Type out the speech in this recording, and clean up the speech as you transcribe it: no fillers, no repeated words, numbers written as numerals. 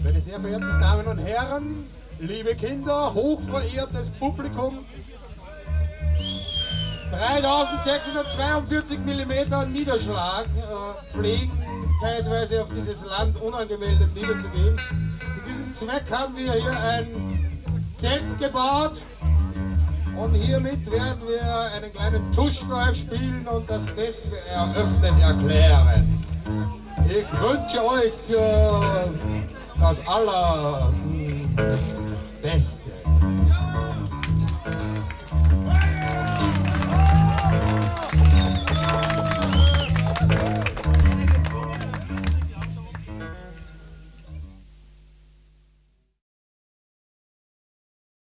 Meine sehr verehrten Damen und Herren, liebe Kinder, hochverehrtes Publikum, 3642 mm Niederschlag pflegen zeitweise auf dieses Land unangemeldet niederzugehen. Zu diesem Zweck haben wir hier ein Zelt gebaut und hiermit werden wir einen kleinen Tusch für euch spielen und das Fest für eröffnet erklären. Ich wünsche euch das Allerbeste.